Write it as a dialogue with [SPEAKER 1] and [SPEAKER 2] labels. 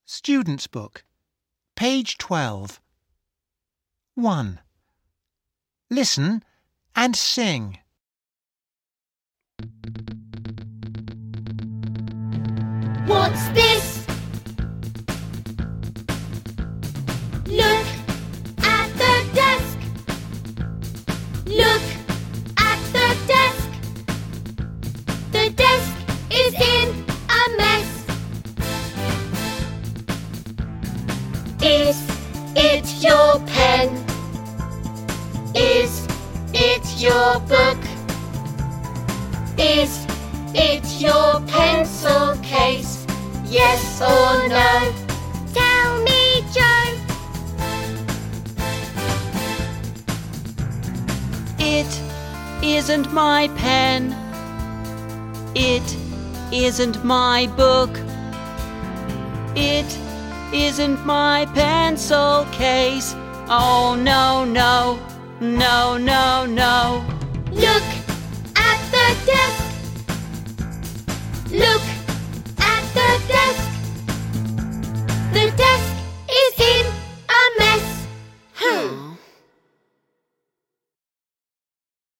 [SPEAKER 1] Student's Book, page 12. 1. Listen and sing.
[SPEAKER 2] What's this? Look at the desk. Look at the desk. The desk is in a mess. Is it your pen? Is it your book? Is it your pencil case? Yes or no? Tell me, Joe.
[SPEAKER 3] It isn't my pen. It isn't my book. It isn't my pencil case. Oh, no, no, no, no, no.
[SPEAKER 2] Look at the desk. Look